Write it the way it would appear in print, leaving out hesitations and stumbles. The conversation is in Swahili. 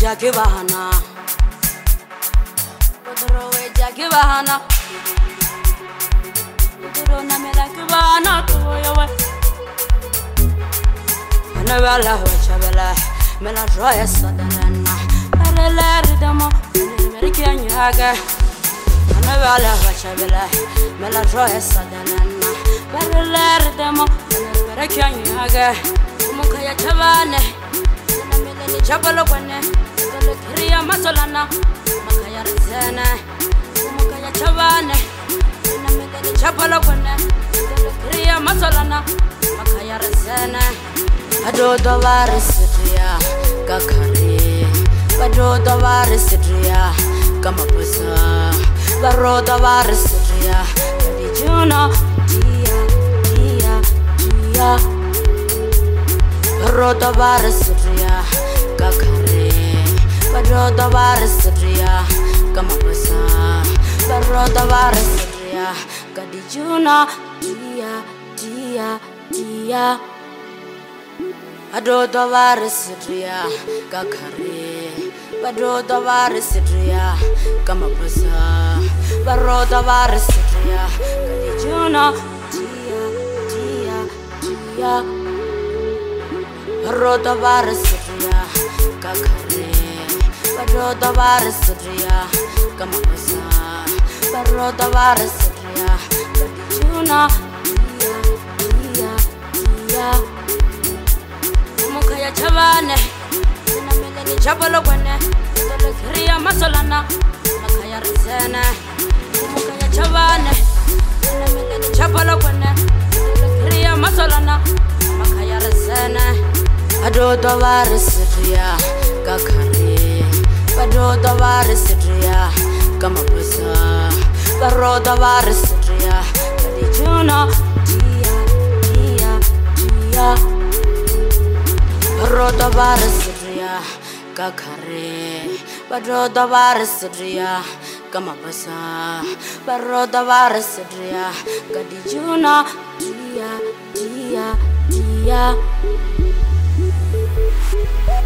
Jackie Bahana. Odorowe Jackie Bahana. Odorona me like Bahana to your Anabella, Chabella, Mela Joya Sutherland. Damo, American Yaga. Anabella, Chabella, Mela Joya Sutherland. Damo, American Yaga. Mukaya Chavane. Chabalokwane, Korea Masolana, Makaya Zena, Mukaya Chavane, Chabalokwane, Korea Masolana, Makaya Zena, Adodo Varisitria, Kakari, Badodo Varisitria, Kamapusa, Baroda Varisitria, Kadijuna, Dia. Baroda Varisitria, Kakare, Baroda Varisitria, Kamapasa, Baroda Varisitria, Kadijuna, Dia. Adoda Varisitria, Kakare, Baroda Varisitria, Kamapasa, Baroda Varisitria, Kadijuna, Dia. Baroda Varisitria, Kakare, Baroda Varisitria, Kamapasa, Baroda Varisitria, Kadijuna, Dia. Mukaya Chavane, Sinamele Chabalokwane, Korea Masolana, Makaya Rizena, Mukaya Chavane, Sinamele Chabalokwane, Korea Masolana, Makaya Rizena. Adodo Varisitria, Kakare, Badodo Varisitria, Kamapasa, Baroda Varisitria, Kadijuna, Dia. Baroda Varisitria, Kakare, Badodo Varisitria, Kamapasa, Baroda Varisitria, Kadijuna, Dia.